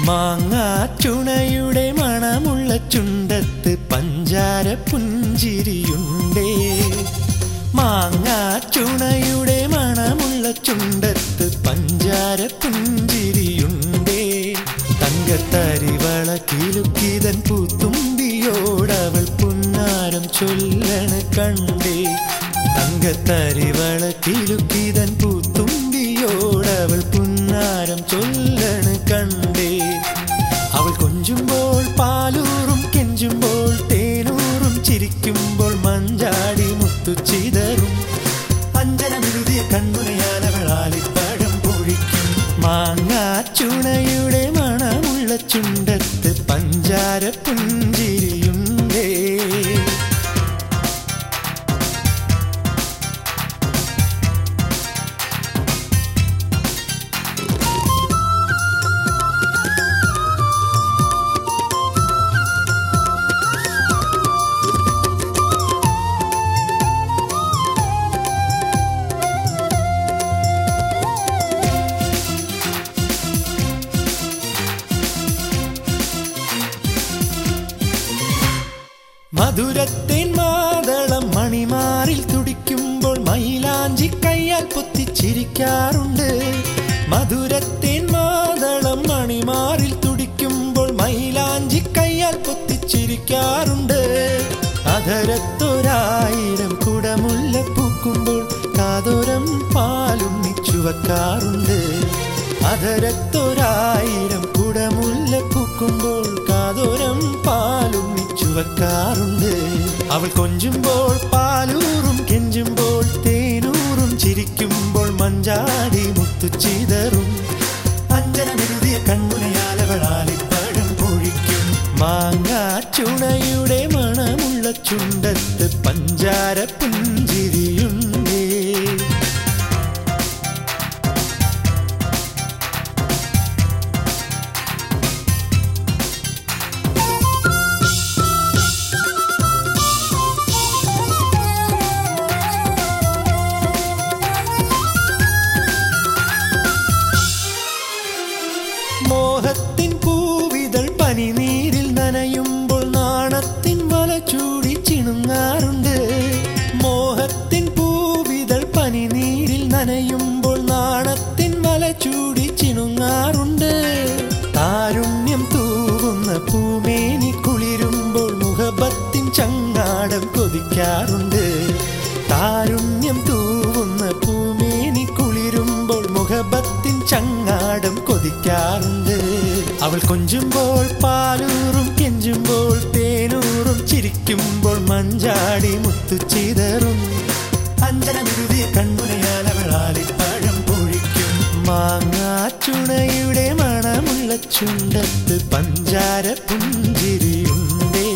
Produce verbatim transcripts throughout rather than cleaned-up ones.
മാങ്ങാച്ചുണയുടെ മണമുള്ള ചുണ്ടത്ത് പഞ്ചാര പുഞ്ചിരിയുണ്ടേ. മാങ്ങാച്ചുണയുടെ മണമുള്ള ചുണ്ടത്ത് പഞ്ചാര പുഞ്ചിരിയുണ്ടേ. തങ്കത്തരിവള കിലുക്കിതൻ പൂത്തുമ്പിയോടവൾ പുന്നാരം ചൊല്ലണ് കണ്ടേ. തങ്കത്തരിവള കിലുക്കിതൻ പൂത്തുമ്പിയോടവൾ പുന്നാരം ചൊല്ലണ് കണ്ടേ. അവൾ കൊഞ്ചുമ്പോൾ പാലൂറും കെഞ്ചുമ്പോൾ തേനൂറും ചിരിക്കുമ്പോൾ മഞ്ചാടി മുത്തുചിതറും. അഞ്ജനമെഴുതിയ കൺമുനയാൽ അവൾ ആലിപ്പഴം പൊഴിക്കും. മാങ്ങാച്ചുണയുടെ മണമുള്ള ചുണ്ടത്ത് പഞ്ചാര പുഞ്ചിരിയുണ്ടേ. മധുരത്തേൻ മാതളം മണിമാറിൽ തുടിക്കുമ്പോൾ മൈലാഞ്ചി കയ്യാൽ പൊത്തിച്ചിരിക്കാറുണ്ട്. മധുരത്തേൻ മാതളം മണിമാറിൽ തുടിക്കുമ്പോൾ മൈലാഞ്ചി കയ്യാൽ പൊത്തിച്ചിരിക്കാറുണ്ട്. അധരത്തൊരായിരം കുടമുല്ല പൂക്കുമ്പോൾ കാതോരം പാലും ചുവക്കാറുണ്ട്. അധരത്തൊരായിരം കുടമുല്ല പൂക്കുമ്പോൾ കാതോരം പാലും ചുവക്കാറുണ്ട്. അവൾ കൊഞ്ചുമ്പോൾ പാലൂറും കെഞ്ചുമ്പോൾ തേനൂറും ചിരിക്കുമ്പോൾ മഞ്ചാടി മുത്തുചിതറും. അഞ്ജനമെഴുതിയ കൺമുനയാൽ അവൾ ആലിപ്പഴം പൊഴിക്കും. മാങ്ങാച്ചുണയുടെ മണമുള്ള ചുണ്ടത്ത് പഞ്ചാര പുഞ്ചിരിയുണ്ടേ. മോഹത്തിൻ പൂവിതൾ പനിനീരിൽ നനയുമ്പോൾ നാണത്തിൻ വല ചൂടി ചിണുങ്ങാറുണ്ട്. മോഹത്തിൻ പൂവിതൾ പനിനീരിൽ നനയുമ്പോൾ നാണത്തിൻ വല ചൂടി ചിണുങ്ങാറുണ്ട്. താരുണ്യം തൂവുന്ന പൂമേനി കുളിരുമ്പോൾ മുഹബത്തിൻ ചങ്ങാടം കൊതിക്കാറുണ്ട്. താരുണ്യം തൂവുന്ന പൂമേനി കുളിരുമ്പോൾ മുഹബത്തിൻ ചങ്ങാടം കൊതിക്കാറുണ്ട്. അവൾ കൊഞ്ചുമ്പോൾ പാലൂറും കെഞ്ചുമ്പോൾ തേനൂറും ചിരിക്കുമ്പോൾ മഞ്ചാടി മുത്തുചിതറും. അഞ്ജനമെഴുതിയ കൺമുനയാൽ അവൾ ആലിപ്പഴം പൊഴിക്കും. മാങ്ങാച്ചുണയുടെ മണമുള്ള ചുണ്ടത്ത് പഞ്ചാര പുഞ്ചിരിയുണ്ടേ.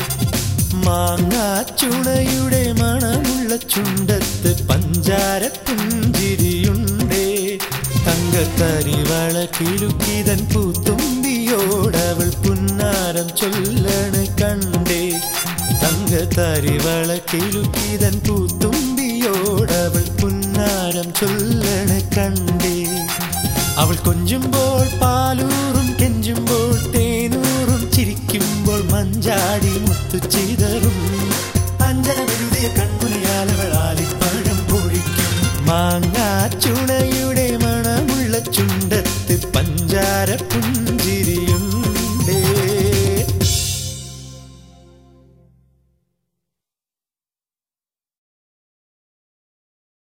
മാങ്ങാച്ചുണയുടെ മണമുള്ള ചുണ്ടത്ത് പഞ്ചാര പുഞ്ചിരിയുണ്ടേ. തങ്കത്തരിവള കിലുക്കിതൻ പൂത്തുമ്പിയോടവൾ പുന്നാരം ചൊല്ലണ് കണ്ടേ. തങ്കത്തരിവള കിലുക്കിതൻ പൂത്തുമ്പിയോടവൾ പുന്നാരം ചൊല്ലണ് കണ്ടേ. അവൾ കൊഞ്ചുമ്പോൾ പാലൂറും കെഞ്ചുമ്പോൾ തേനൂറും ചിരിക്കുമ്പോൾ മഞ്ചാടി മുത്തുചിതറും. അഞ്ജനമെഴുതിയ കൺമുനയാൽ അവൾ ആലിപ്പഴം പൊഴിക്കും. മാങ്ങാച്ചുണയുടെ